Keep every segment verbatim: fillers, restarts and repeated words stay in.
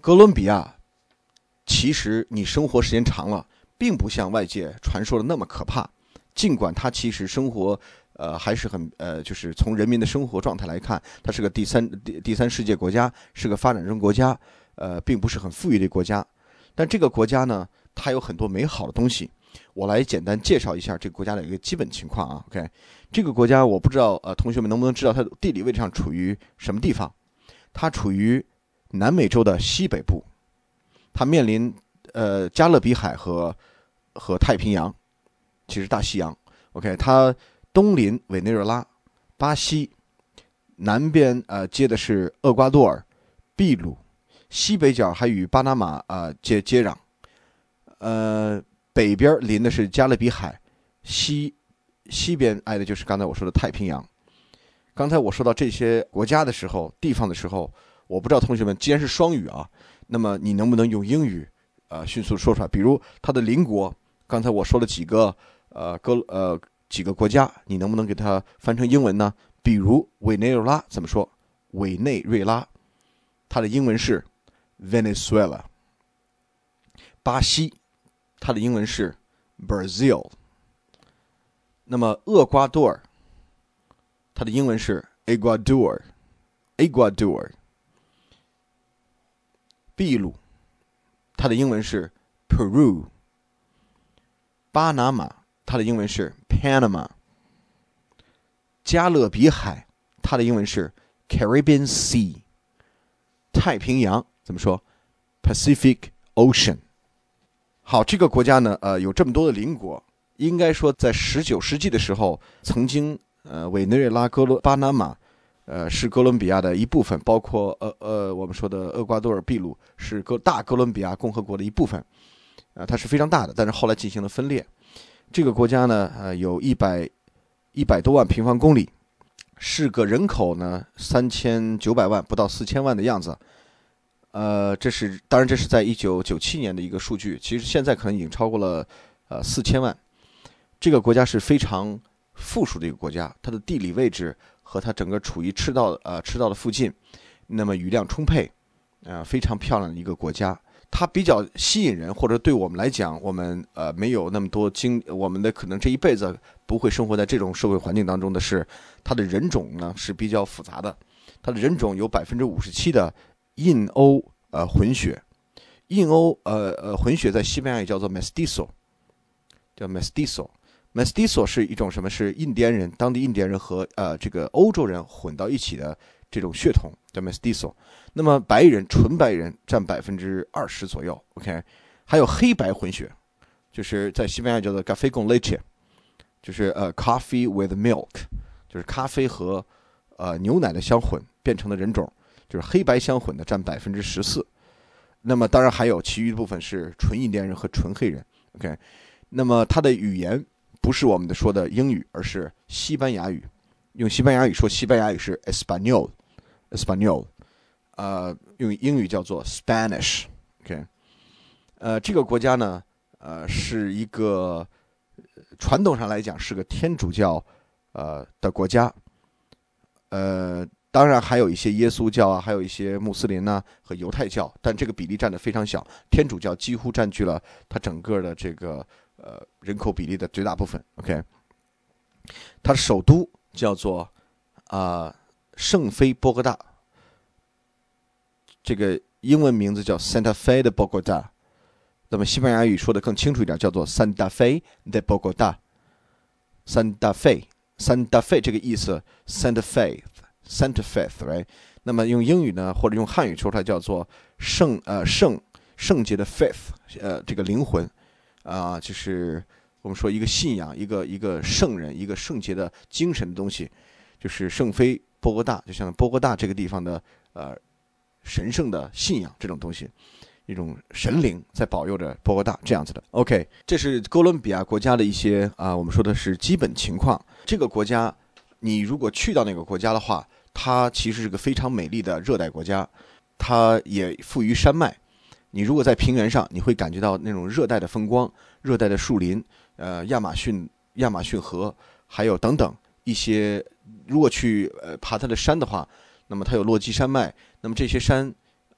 哥伦比亚其实你生活时间长了，并不像外界传说的那么可怕。尽管它其实生活，呃，还是很呃，就是从人民的生活状态来看，它是个第三第第三世界国家，是个发展中国家，呃，并不是很富裕的国家。但这个国家呢，它有很多美好的东西。我来简单介绍一下这个国家的一个基本情况啊。OK， 这个国家我不知道呃，同学们能不能知道它的地理位置上处于什么地方？它处于南美洲的西北部，它面临呃加勒比海和和太平洋，其实大西洋。OK， 它东临委内瑞拉、巴西，南边呃接的是厄瓜多尔、秘鲁，西北角还与巴拿马啊、呃、接接壤，呃北边临的是加勒比海，西西边挨的就是刚才我说的太平洋。刚才我说到这些国家的时候、地方的时候，我不知道同学们，既然是双语啊，那么你能不能用英语呃迅速说出来？比如它的邻国，刚才我说了几个呃哥呃几个国家，你能不能给它翻成英文呢？比如委内瑞拉怎么说？委内瑞拉，它的英文是 Venezuela。巴西，它的英文是 Brazil。那么厄瓜多尔，它的英文是 Ecuador。Ecuador。秘鲁，它的英文是 Peru。巴拿马，它的英文是 Panama。加勒比海，它的英文是 Caribbean Sea。太平洋怎么说 ？Pacific Ocean。好，这个国家呢，呃，有这么多的邻国，应该说在十九世纪的时候，曾经呃委内瑞拉、哥伦巴拿马，呃是哥伦比亚的一部分，包括呃呃我们说的厄瓜多尔、秘鲁是哥大哥伦比亚共和国的一部分，呃它是非常大的，但是后来进行了分裂。这个国家呢，呃有一百一百多万平方公里，是个人口呢三千九百万，不到四千万的样子。呃，这是当然，这是在一九九七年的一个数据，其实现在可能已经超过了呃四千万。这个国家是非常富庶的一个国家，它的地理位置和它整个处于赤道呃赤道的附近，那么雨量充沛，呃非常漂亮的一个国家。它比较吸引人，或者对我们来讲，我们呃没有那么多经，我们的可能这一辈子不会生活在这种社会环境当中的是，它的人种呢是比较复杂的，它的人种有百分之五十七的印欧呃混血，印欧呃呃混血在西班牙也叫做 mestizo， 叫 mestizo。mestizo 是一种什么？是印第安人，当地印第安人和呃这个欧洲人混到一起的这种血统，叫 mestizo。那么白人，纯白人占百分之二十左右 ，OK， 还有黑白混血，就是在西班牙叫做 café con leche， 就是呃 coffee with milk， 就是咖啡和呃牛奶的相混变成的人种，就是黑白相混的占百分之十四。那么当然还有其余的部分是纯印第安人和纯黑人 ，OK。那么它的语言不是我们的说的英语，而是西班牙语。用西班牙语说西班牙语是 Espanol，Espanol。呃，用英语叫做 Spanish，OK， 呃，这个国家呢，呃，是一个传统上来讲是个天主教呃的国家，呃，当然还有一些耶稣教啊，还有一些穆斯林呐、啊、和犹太教，但这个比例占得非常小，天主教几乎占据了它整个的这个呃人口比例的绝大部分 ，OK， 它的首都叫做啊、呃、圣菲波哥大。这个英文名字叫 Santa Fe de Bogotá， 那么西班牙语说的更清楚一点，叫做 Santa Fe de Bogotá。Santa Fe，Santa Fe 这个意思 ，Santa Fe，Santa Fe，right？ 那么用英语呢，或者用汉语说出来叫做圣呃圣圣洁的 faith， 呃这个灵魂啊、呃，就是我们说一个信仰，一个一个圣人，一个圣洁的精神的东西，就是圣菲波哥大，就像波哥大这个地方的呃。神圣的信仰这种东西，一种神灵在保佑着波哥大这样子的。OK， 这是哥伦比亚国家的一些啊、呃，我们说的是基本情况。这个国家，你如果去到那个国家的话，它其实是个非常美丽的热带国家，它也富于山脉。你如果在平原上，你会感觉到那种热带的风光、热带的树林，呃，亚马逊、亚马逊河，还有等等一些。如果去呃爬它的山的话，那么它有落基山脉，那么这些山，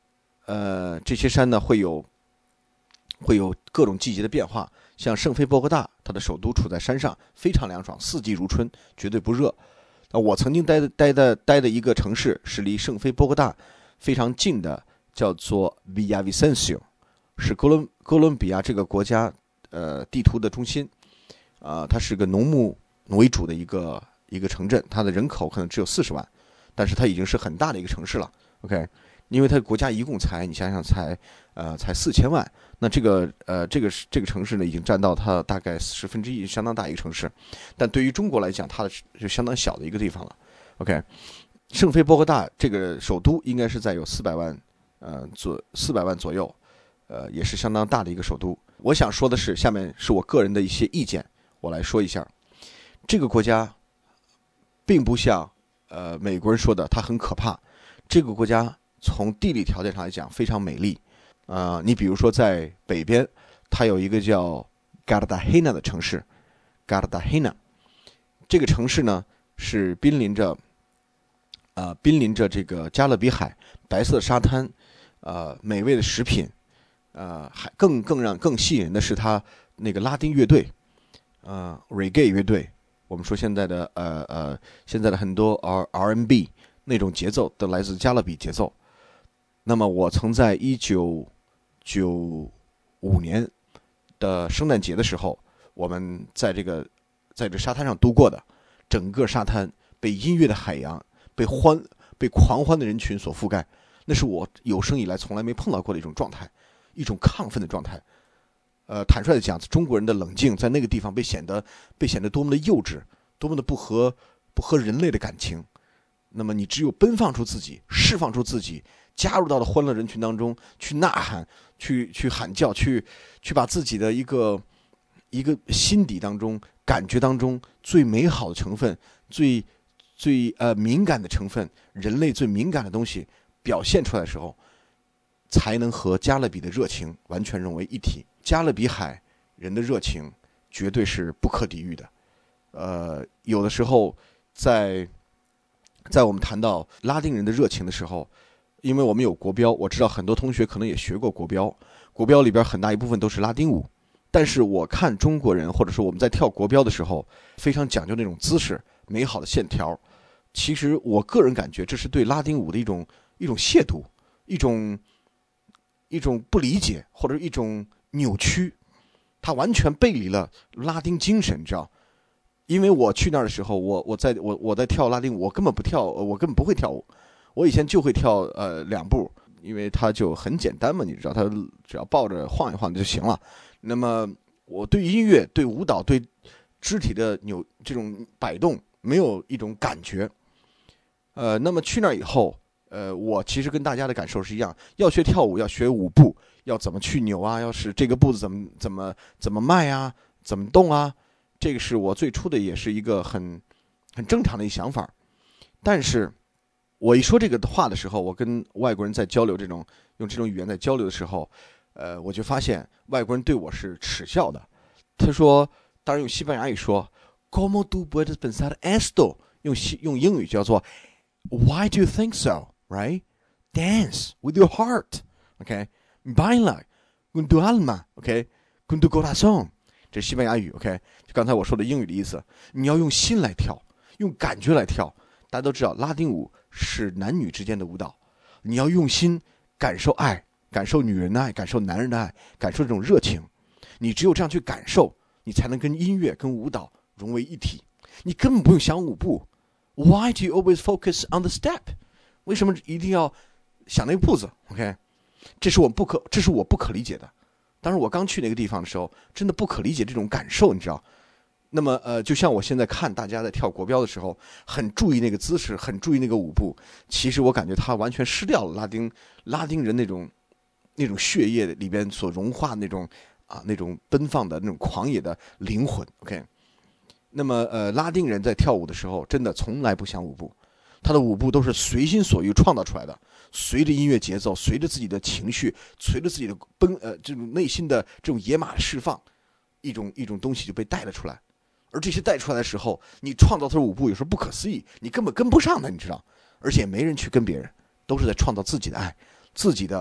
呃，这些山呢会有会有各种季节的变化。像圣菲波哥大，它的首都处在山上，非常凉爽，四季如春，绝对不热。那我曾经待的待的待的一个城市是离圣菲波哥大非常近的，叫做 Villavicencio， 是哥伦哥伦比亚这个国家呃地图的中心。啊、呃，它是个农牧为主的一个一个城镇，它的人口可能只有四十万，但是它已经是很大的一个城市了。OK， 因为它国家一共才你想想才呃才四千万，那这个呃这个这个城市呢已经占到它大概十分之一，相当大一个城市。但对于中国来讲，它是相当小的一个地方了。OK， 圣菲波哥大这个首都应该是在有四百万呃左四百万左右，呃也是相当大的一个首都。我想说的是，下面是我个人的一些意见。我来说一下，这个国家并不像呃美国人说的它很可怕。这个国家从地理条件上来讲非常美丽。呃，你比如说在北边，它有一个叫 Cartagena 的城市 ，Cartagena 这个城市呢是濒临着呃濒临着这个加勒比海，白色沙滩，呃美味的食品，呃还更更让更吸引人的是它那个拉丁乐队。呃 ，reggae 乐队，我们说现在的呃呃，现在的很多 R R&B 那种节奏都来自加勒比节奏。那么我曾在一九九五年的圣诞节的时候，我们在这个在这沙滩上度过的，整个沙滩被音乐的海洋、被欢被狂欢的人群所覆盖，那是我有生以来从来没碰到过的一种状态，一种亢奋的状态。呃，坦率的讲，中国人的冷静在那个地方被显得被显得多么的幼稚，多么的不合不合人类的感情。那么你只有奔放出自己，释放出自己，加入到了欢乐人群当中，去呐喊，去去喊叫，去去把自己的一个一个心底当中、感觉当中最美好的成分、最最呃敏感的成分，人类最敏感的东西表现出来的时候，才能和加勒比的热情完全融为一体。加勒比海人的热情绝对是不可抵御的。呃，有的时候在在我们谈到拉丁人的热情的时候，因为我们有国标，我知道很多同学可能也学过国标，国标里边很大一部分都是拉丁舞。但是我看中国人或者说我们在跳国标的时候，非常讲究那种姿势、美好的线条。其实我个人感觉这是对拉丁舞的一种一种亵渎，一种一种不理解，或者一种扭曲，它完全背离了拉丁精神，你知道？因为我去那儿的时候，我我在我我在跳拉丁舞，我根本不跳，我根本不会跳舞。我以前就会跳呃两步，因为它就很简单嘛，你知道，它只要抱着晃一晃就行了。那么我对音乐、对舞蹈、对肢体的扭这种摆动没有一种感觉。呃，那么去那儿以后，呃，我其实跟大家的感受是一样，要学跳舞，要学舞步，要怎么去扭啊，要是这个步子怎么怎么怎么迈啊，怎么动啊，这个是我最初的也是一个很很正常的一想法。但是我一说这个话的时候，我跟外国人在交流，这种用这种语言在交流的时候，呃，我就发现外国人对我是耻笑的。他说，当然用西班牙语说 "Como tú puedes pensar esto"， 用西用英语叫做 "Why do you think so?" Right? Dance with your heart. Okay? Baila con tu alma. Okay? Con tu corazón. 这是西班牙语。OK? 就刚才我说的英语的意思，你要用心来跳，用感觉来跳。大家都知道，拉丁舞是男女之间的舞蹈，你要用心感受爱，感受女人的爱，感受男人的爱，感受这种热情。你只有这样去感受，你才能跟音乐、跟舞蹈融为一体。你根本不用想舞步。Why do you always focus on the step？ 为什么一定要想那个步子 ？OK， 这是我不可，这是我不可理解的。当时我刚去那个地方的时候，真的不可理解这种感受，你知道。那么呃，就像我现在看大家在跳国标的时候，很注意那个姿势，很注意那个舞步。其实我感觉他完全失掉了拉丁拉丁人那种那种血液里边所融化那种啊那种奔放的那种狂野的灵魂。OK， 那么呃，拉丁人在跳舞的时候，真的从来不想舞步，他的舞步都是随心所欲创造出来的，随着音乐节奏，随着自己的情绪，随着自己的奔呃这种内心的这种野马的释放，一种一种东西就被带了出来。而这些带出来的时候，你创造出的舞步有时候不可思议，你根本跟不上的，你知道，而且没人去跟别人，都是在创造自己的爱，自己的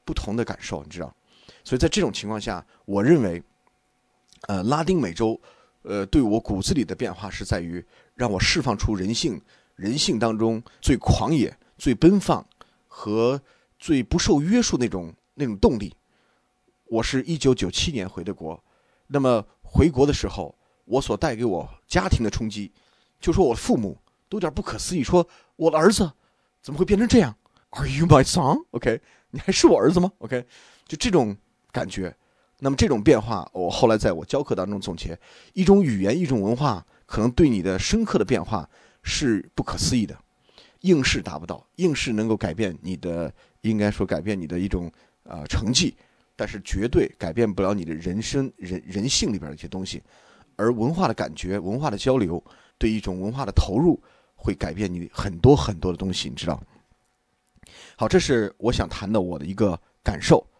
不同的感受，你知道。所以在这种情况下，我认为，呃，拉丁美洲，呃，对我骨子里的变化是在于让我释放出人性，人性当中最狂野、最奔放和最不受约束那种那种动力。我是一九九七年回的国，那么回国的时候，我所带给我家庭的冲击，就说我父母都有点不可思议，说我的儿子怎么会变成这样 ？Are you my son? OK， 你还是我儿子吗 ？OK， 就这种感觉。那么这种变化，我后来在我教课当中总结，一种语言，一种文化，可能对你的深刻的变化是不可思议的，应试达不到，应试能够改变你的，应该说改变你的一种呃成绩，但是绝对改变不了你的人生人人性里边的一些东西。而文化的感觉，文化的交流，对一种文化的投入，会改变你很多很多的东西，你知道。好，这是我想谈的我的一个感受。